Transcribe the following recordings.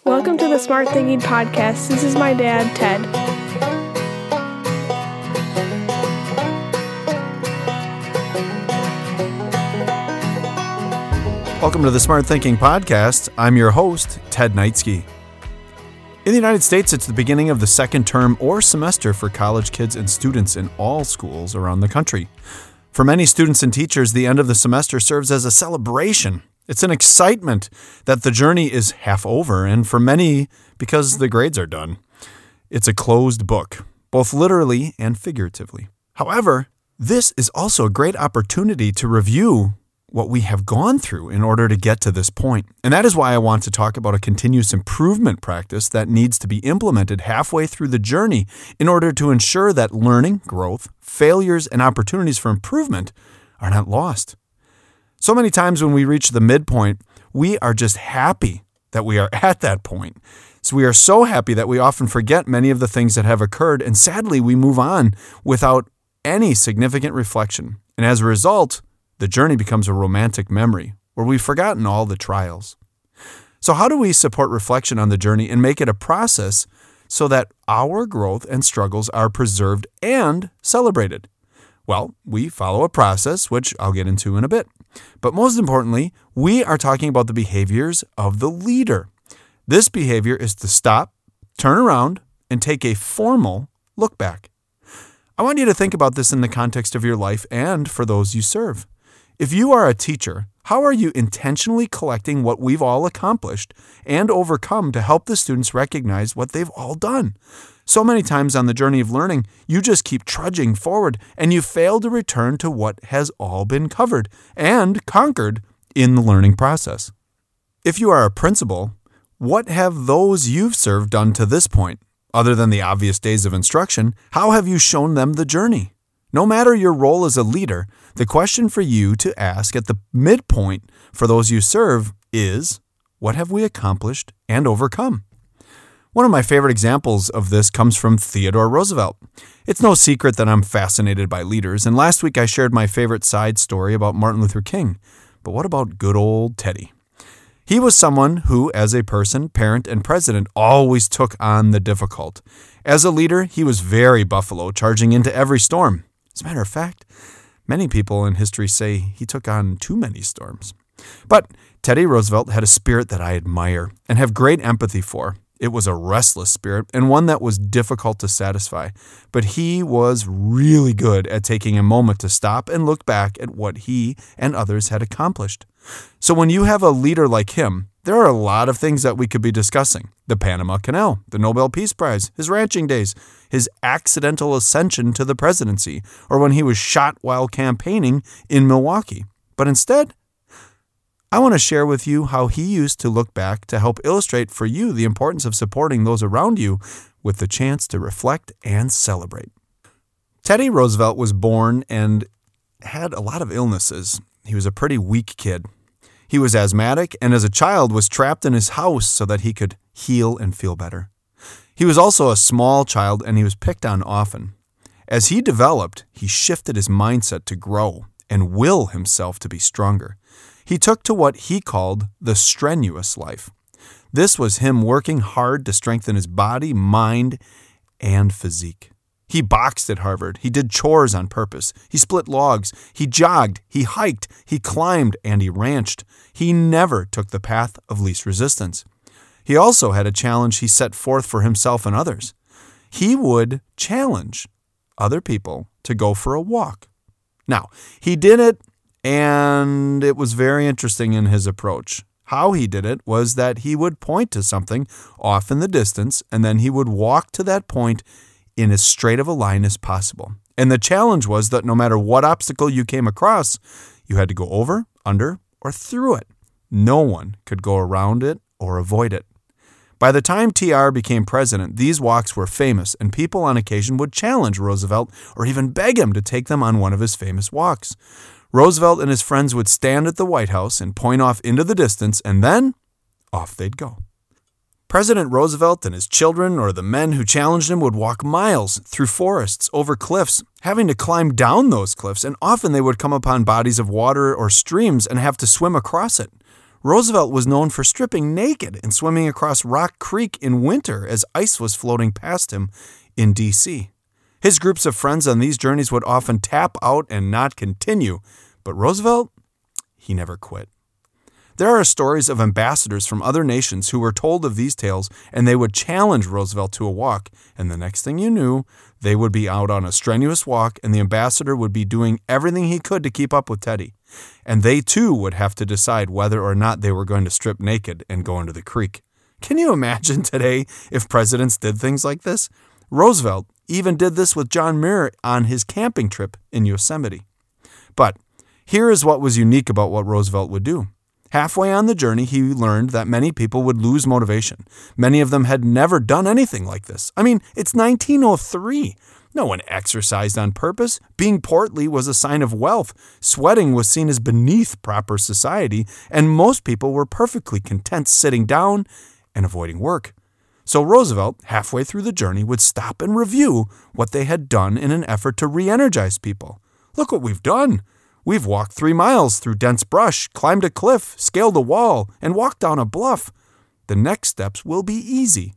Welcome to the Smart Thinking Podcast. This is my dad, Ted. Welcome to the Smart Thinking Podcast. I'm your host, Ted Knightsky. In the United States, it's the beginning of the second term or semester for college kids and students in all schools around the country. For many students and teachers, the end of the semester serves as a celebration. It's an excitement that the journey is half over, and for many, because the grades are done. It's a closed book, both literally and figuratively. However, this is also a great opportunity to review what we have gone through in order to get to this point. And that is why I want to talk about a continuous improvement practice that needs to be implemented halfway through the journey in order to ensure that learning, growth, failures, and opportunities for improvement are not lost. So many times when we reach the midpoint, we are just happy that we are at that point. So we are so happy that we often forget many of the things that have occurred, and sadly, we move on without any significant reflection. And as a result, the journey becomes a romantic memory where we've forgotten all the trials. So how do we support reflection on the journey and make it a process so that our growth and struggles are preserved and celebrated? Well, we follow a process, which I'll get into in a bit. But most importantly, we are talking about the behaviors of the leader. This behavior is to stop, turn around, and take a formal look back. I want you to think about this in the context of your life and for those you serve. If you are a teacher, how are you intentionally collecting what we've all accomplished and overcome to help the students recognize what they've all done? So many times on the journey of learning, you just keep trudging forward and you fail to return to what has all been covered and conquered in the learning process. If you are a principal, what have those you've served done to this point? Other than the obvious days of instruction, how have you shown them the journey? No matter your role as a leader, the question for you to ask at the midpoint for those you serve is, what have we accomplished and overcome? One of my favorite examples of this comes from Theodore Roosevelt. It's no secret that I'm fascinated by leaders, and last week I shared my favorite side story about Martin Luther King. But what about good old Teddy? He was someone who, as a person, parent, and president, always took on the difficult. As a leader, he was very Buffalo, charging into every storm. As a matter of fact, many people in history say he took on too many storms. But Teddy Roosevelt had a spirit that I admire and have great empathy for. It was a restless spirit and one that was difficult to satisfy. But he was really good at taking a moment to stop and look back at what he and others had accomplished. So when you have a leader like him, there are a lot of things that we could be discussing. The Panama Canal, the Nobel Peace Prize, his ranching days, his accidental ascension to the presidency, or when he was shot while campaigning in Milwaukee. But instead, I want to share with you how he used to look back to help illustrate for you the importance of supporting those around you with the chance to reflect and celebrate. Teddy Roosevelt was born and had a lot of illnesses. He was a pretty weak kid. He was asthmatic and as a child was trapped in his house so that he could heal and feel better. He was also a small child and he was picked on often. As he developed, he shifted his mindset to grow and will himself to be stronger. He took to what he called the strenuous life. This was him working hard to strengthen his body, mind, and physique. He boxed at Harvard. He did chores on purpose. He split logs. He jogged. He hiked. He climbed, and he ranched. He never took the path of least resistance. He also had a challenge he set forth for himself and others. He would challenge other people to go for a walk. Now, he did it, and it was very interesting in his approach. How he did it was that he would point to something off in the distance, and then he would walk to that point in as straight of a line as possible. And the challenge was that no matter what obstacle you came across, you had to go over, under, or through it. No one could go around it or avoid it. By the time TR became president, these walks were famous, and people on occasion would challenge Roosevelt or even beg him to take them on one of his famous walks. Roosevelt and his friends would stand at the White House and point off into the distance, and then off they'd go. President Roosevelt and his children or the men who challenged him would walk miles through forests, over cliffs, having to climb down those cliffs, and often they would come upon bodies of water or streams and have to swim across it. Roosevelt was known for stripping naked and swimming across Rock Creek in winter as ice was floating past him in D.C. His groups of friends on these journeys would often tap out and not continue, but Roosevelt, he never quit. There are stories of ambassadors from other nations who were told of these tales, and they would challenge Roosevelt to a walk, and the next thing you knew, they would be out on a strenuous walk, and the ambassador would be doing everything he could to keep up with Teddy. And they too would have to decide whether or not they were going to strip naked and go into the creek. Can you imagine today if presidents did things like this? Roosevelt even did this with John Muir on his camping trip in Yosemite. But here is what was unique about what Roosevelt would do. Halfway on the journey, he learned that many people would lose motivation. Many of them had never done anything like this. I mean, it's 1903. No one exercised on purpose. Being portly was a sign of wealth. Sweating was seen as beneath proper society, and most people were perfectly content sitting down and avoiding work. So Roosevelt, halfway through the journey, would stop and review what they had done in an effort to re-energize people. Look what we've done. We've walked 3 miles through dense brush, climbed a cliff, scaled a wall, and walked down a bluff. The next steps will be easy.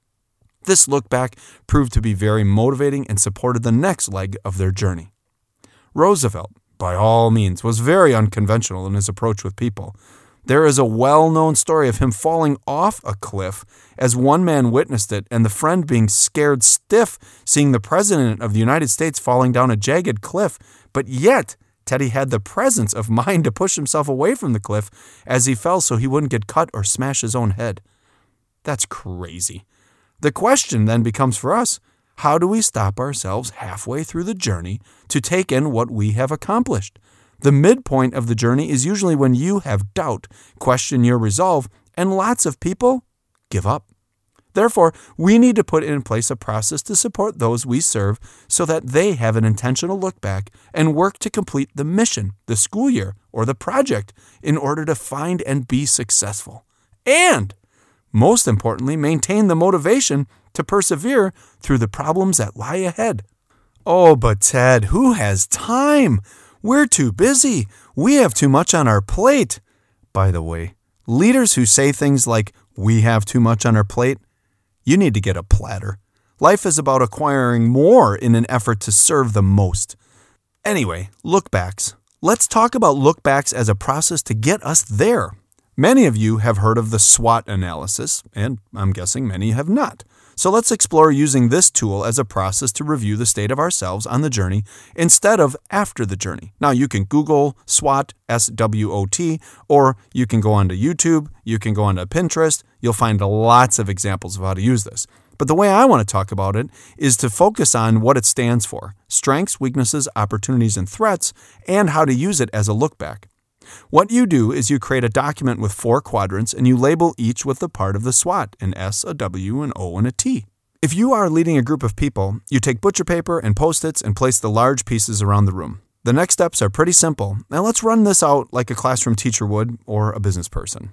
This look back proved to be very motivating and supported the next leg of their journey. Roosevelt, by all means, was very unconventional in his approach with people. There is a well-known story of him falling off a cliff as one man witnessed it, and the friend being scared stiff seeing the President of the United States falling down a jagged cliff. But yet, Teddy had the presence of mind to push himself away from the cliff as he fell so he wouldn't get cut or smash his own head. That's crazy. The question then becomes for us, how do we stop ourselves halfway through the journey to take in what we have accomplished? The midpoint of the journey is usually when you have doubt, question your resolve, and lots of people give up. Therefore, we need to put in place a process to support those we serve so that they have an intentional look back and work to complete the mission, the school year, or the project in order to find and be successful. And, most importantly, maintain the motivation to persevere through the problems that lie ahead. Oh, but Ted, who has time? We're too busy. We have too much on our plate. By the way, leaders who say things like, "we have too much on our plate," you need to get a platter. Life is about acquiring more in an effort to serve the most. Anyway, look-backs. Let's talk about look-backs as a process to get us there. Many of you have heard of the SWOT analysis, and I'm guessing many have not. So let's explore using this tool as a process to review the state of ourselves on the journey instead of after the journey. Now, you can Google SWOT, S-W-O-T, or you can go onto YouTube, you can go onto Pinterest. You'll find lots of examples of how to use this. But the way I want to talk about it is to focus on what it stands for: strengths, weaknesses, opportunities, and threats, and how to use it as a look back. What you do is you create a document with 4 quadrants and you label each with the part of the SWOT, an S, a W, an O, and a T. If you are leading a group of people, you take butcher paper and Post-its and place the large pieces around the room. The next steps are pretty simple. Now let's run this out like a classroom teacher would or a business person.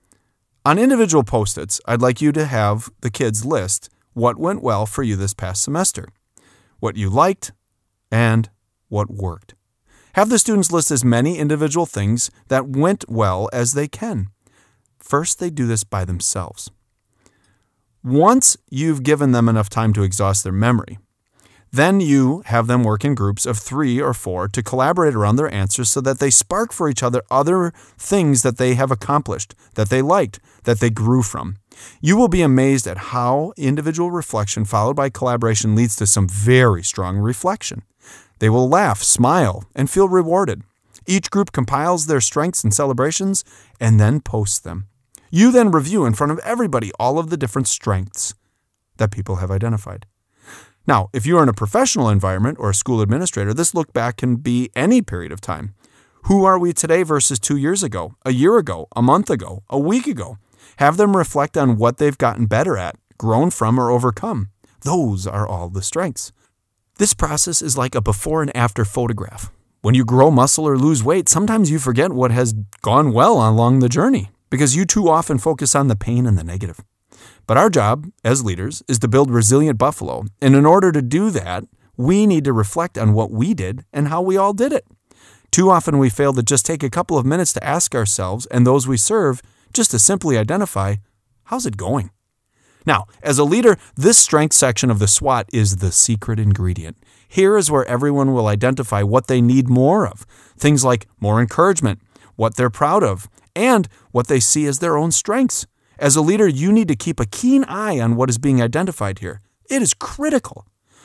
On individual Post-its, I'd like you to have the kids list what went well for you this past semester, what you liked, and what worked. Have the students list as many individual things that went well as they can. First, they do this by themselves. Once you've given them enough time to exhaust their memory, then you have them work in groups of 3 or 4 to collaborate around their answers so that they spark for each other things that they have accomplished, that they liked, that they grew from. You will be amazed at how individual reflection followed by collaboration leads to some very strong reflection. They will laugh, smile, and feel rewarded. Each group compiles their strengths and celebrations and then posts them. You then review in front of everybody all of the different strengths that people have identified. Now, if you are in a professional environment or a school administrator, this look back can be any period of time. Who are we today versus 2 years ago, a year ago, a month ago, a week ago? Have them reflect on what they've gotten better at, grown from, or overcome. Those are all the strengths. This process is like a before and after photograph. When you grow muscle or lose weight, sometimes you forget what has gone well along the journey because you too often focus on the pain and the negative. But our job as leaders is to build resilient buffalo, and in order to do that, we need to reflect on what we did and how we all did it. Too often we fail to just take a couple of minutes to ask ourselves and those we serve just to simply identify, how's it going? Now, as a leader, this strength section of the SWOT is the secret ingredient. Here is where everyone will identify what they need more of. Things like more encouragement, what they're proud of, and what they see as their own strengths. As a leader, you need to keep a keen eye on what is being identified here. It is critical.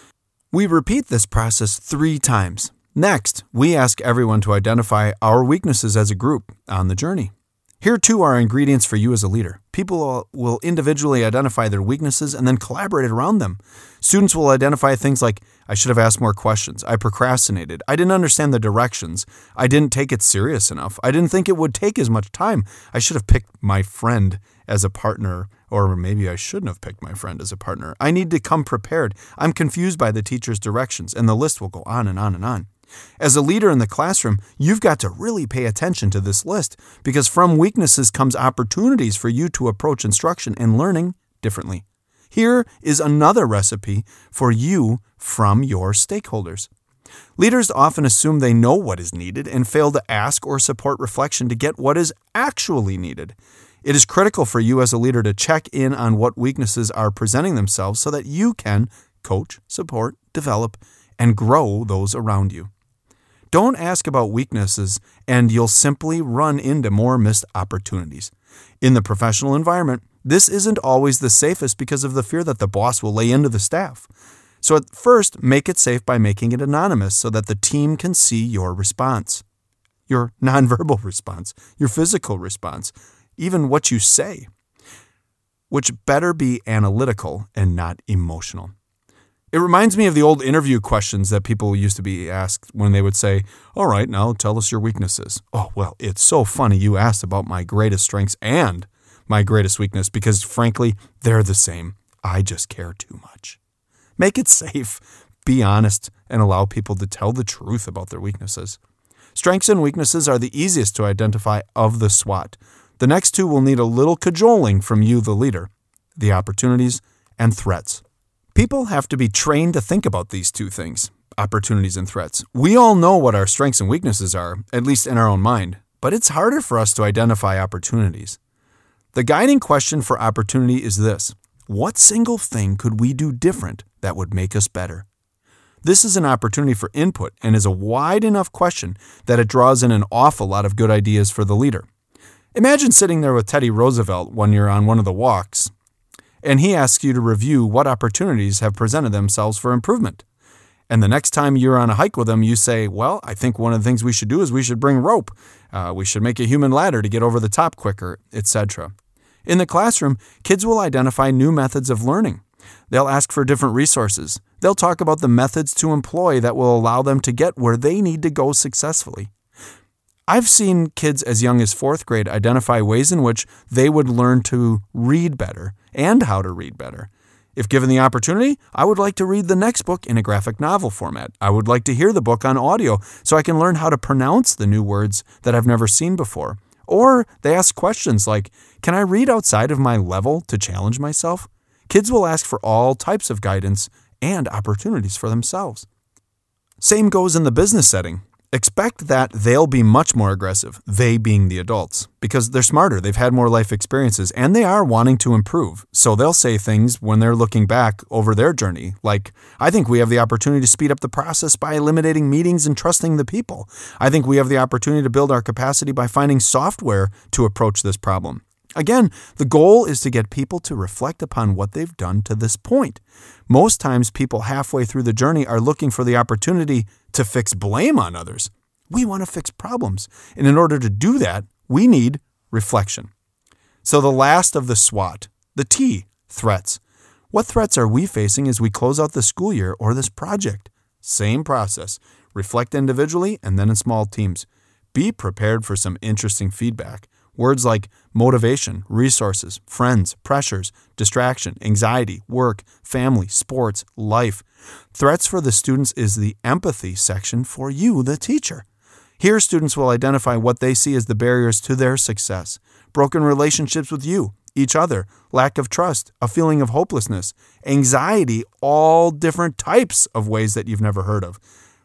We repeat this process 3 times. Next, we ask everyone to identify our weaknesses as a group on the journey. Here too are ingredients for you as a leader. People will individually identify their weaknesses and then collaborate around them. Students will identify things like, I should have asked more questions. I procrastinated. I didn't understand the directions. I didn't take it serious enough. I didn't think it would take as much time. I should have picked my friend as a partner, or maybe I shouldn't have picked my friend as a partner. I need to come prepared. I'm confused by the teacher's directions, and the list will go on and on and on. As a leader in the classroom, you've got to really pay attention to this list because from weaknesses comes opportunities for you to approach instruction and learning differently. Here is another recipe for you from your stakeholders. Leaders often assume they know what is needed and fail to ask or support reflection to get what is actually needed. It is critical for you as a leader to check in on what weaknesses are presenting themselves so that you can coach, support, develop, and grow those around you. Don't ask about weaknesses, and you'll simply run into more missed opportunities. In the professional environment, this isn't always the safest because of the fear that the boss will lay into the staff. So at first, make it safe by making it anonymous so that the team can see your response, your nonverbal response, your physical response, even what you say, which better be analytical and not emotional. It reminds me of the old interview questions that people used to be asked when they would say, all right, now tell us your weaknesses. Oh, well, it's so funny you asked about my greatest strengths and my greatest weakness because, frankly, they're the same. I just care too much. Make it safe, be honest, and allow people to tell the truth about their weaknesses. Strengths and weaknesses are the easiest to identify of the SWOT. The next 2 will need a little cajoling from you, the leader, the opportunities and threats. People have to be trained to think about these 2 things, opportunities and threats. We all know what our strengths and weaknesses are, at least in our own mind, but it's harder for us to identify opportunities. The guiding question for opportunity is this: what single thing could we do different that would make us better? This is an opportunity for input and is a wide enough question that it draws in an awful lot of good ideas for the leader. Imagine sitting there with Teddy Roosevelt when you're on one of the walks, and he asks you to review what opportunities have presented themselves for improvement. And the next time you're on a hike with him, you say, well, I think one of the things we should do is we should bring rope. We should make a human ladder to get over the top quicker, etc. In the classroom, kids will identify new methods of learning. They'll ask for different resources. They'll talk about the methods to employ that will allow them to get where they need to go successfully. I've seen kids as young as 4th grade identify ways in which they would learn to read better and how to read better. If given the opportunity, I would like to read the next book in a graphic novel format. I would like to hear the book on audio so I can learn how to pronounce the new words that I've never seen before. Or they ask questions like, can I read outside of my level to challenge myself? Kids will ask for all types of guidance and opportunities for themselves. Same goes in the business setting. Expect that they'll be much more aggressive, they being the adults, because they're smarter, they've had more life experiences, and they are wanting to improve. So they'll say things when they're looking back over their journey, like, I think we have the opportunity to speed up the process by eliminating meetings and trusting the people. I think we have the opportunity to build our capacity by finding software to approach this problem. Again, the goal is to get people to reflect upon what they've done to this point. Most times, people halfway through the journey are looking for the opportunity to fix blame on others. We want to fix problems. And in order to do that, we need reflection. So the last of the SWOT, the T, threats. What threats are we facing as we close out the school year or this project? Same process. Reflect individually and then in small teams. Be prepared for some interesting feedback. Words like motivation, resources, friends, pressures, distraction, anxiety, work, family, sports, life. Threats for the students is the empathy section for you, the teacher. Here, students will identify what they see as the barriers to their success. Broken relationships with you, each other, lack of trust, a feeling of hopelessness, anxiety, all different types of ways that you've never heard of.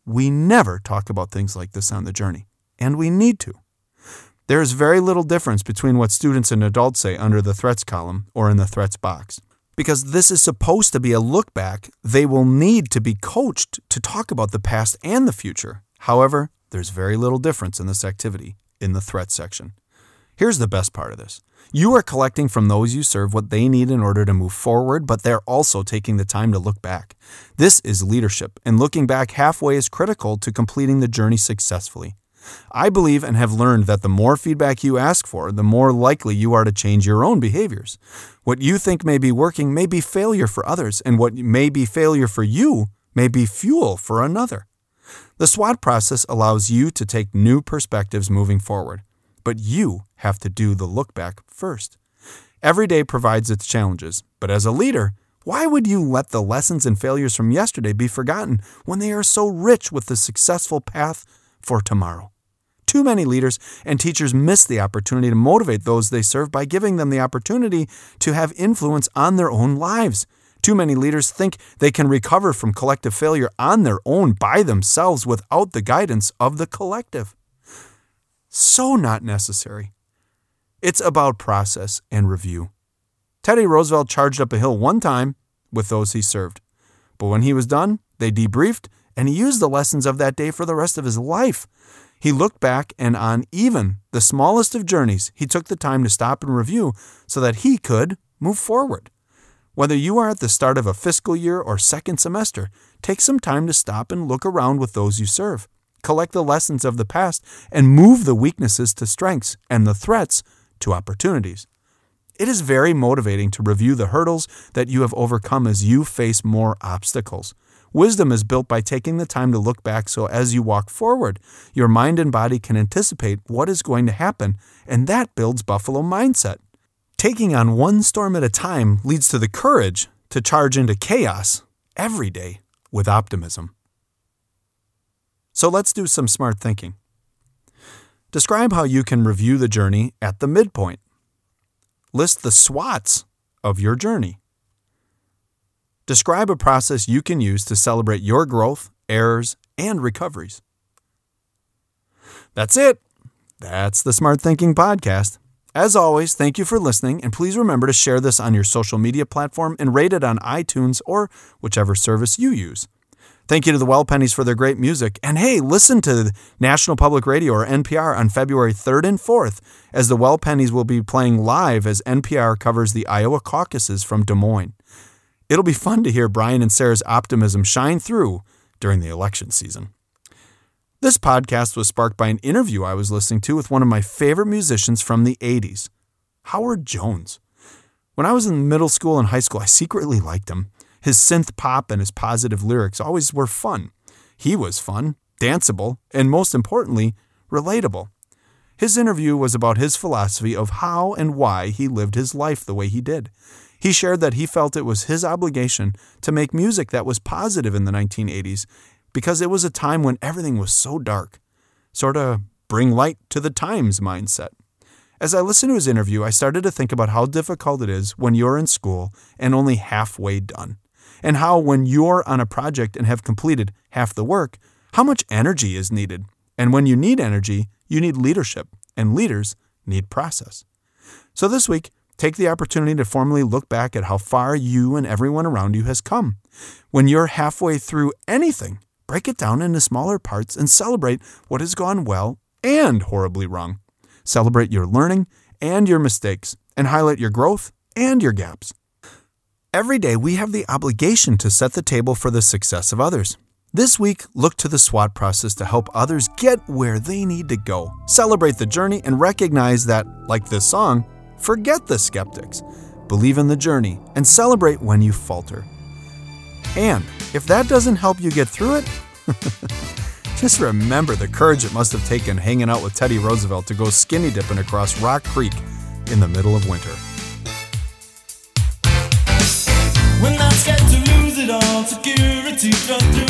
we never talk about things like this on the journey, and we need to. There is very little difference between what students and adults say under the threats column or in the threats box. Because this is supposed to be a look back, they will need to be coached to talk about the past and the future. However, there's very little difference in this activity in the threats section. Here's the best part of this. You are collecting from those you serve what they need in order to move forward, but they're also taking the time to look back. This is leadership, and looking back halfway is critical to completing the journey successfully. I believe and have learned that the more feedback you ask for, the more likely you are to change your own behaviors. What you think may be working may be failure for others, and what may be failure for you may be fuel for another. The SWOT process allows you to take new perspectives moving forward, but you have to do the look back first. Every day provides its challenges, but as a leader, why would you let the lessons and failures from yesterday be forgotten when they are so rich with the successful path for tomorrow? Too many leaders and teachers miss the opportunity to motivate those they serve by giving them the opportunity to have influence on their own lives. Too many leaders think they can recover from collective failure on their own by themselves without the guidance of the collective. So not necessary. It's about process and review. Teddy Roosevelt charged up a hill one time with those he served. But when he was done, they debriefed, and he used the lessons of that day for the rest of his life. He looked back, and on even the smallest of journeys, he took the time to stop and review so that he could move forward. Whether you are at the start of a fiscal year or second semester, take some time to stop and look around with those you serve. Collect the lessons of the past and move the weaknesses to strengths and the threats to opportunities. It is very motivating to review the hurdles that you have overcome as you face more obstacles. Wisdom is built by taking the time to look back so as you walk forward, your mind and body can anticipate what is going to happen, and that builds buffalo mindset. Taking on one storm at a time leads to the courage to charge into chaos every day with optimism. So let's do some smart thinking. Describe how you can review the journey at the midpoint. List the SWOTs of your journey. Describe a process you can use to celebrate your growth, errors, and recoveries. That's it. That's the Smart Thinking Podcast. As always, thank you for listening, and please remember to share this on your social media platform and rate it on iTunes or whichever service you use. Thank you to the Well Pennies for their great music. And hey, listen to National Public Radio, or NPR, on February 3rd and 4th, as the Well Pennies will be playing live as NPR covers the Iowa caucuses from Des Moines. It'll be fun to hear Brian and Sarah's optimism shine through during the election season. This podcast was sparked by an interview I was listening to with one of my favorite musicians from the 80s, Howard Jones. When I was in middle school and high school, I secretly liked him. His synth pop and his positive lyrics always were fun. He was fun, danceable, and most importantly, relatable. His interview was about his philosophy of how and why he lived his life the way he did. He shared that he felt it was his obligation to make music that was positive in the 1980s because it was a time when everything was so dark. Sort of bring light to the times mindset. As I listened to his interview, I started to think about how difficult it is when you're in school and only halfway done. And how when you're on a project and have completed half the work, how much energy is needed. And when you need energy, you need leadership, and leaders need process. So this week, take the opportunity to formally look back at how far you and everyone around you has come. When you're halfway through anything, break it down into smaller parts and celebrate what has gone well and horribly wrong. Celebrate your learning and your mistakes, and highlight your growth and your gaps. Every day, we have the obligation to set the table for the success of others. This week, look to the SWOT process to help others get where they need to go. Celebrate the journey and recognize that, like this song, forget the skeptics. Believe in the journey and celebrate when you falter. And if that doesn't help you get through it, just remember the courage it must have taken hanging out with Teddy Roosevelt to go skinny dipping across Rock Creek in the middle of winter. When I scared to lose it all, security dropped through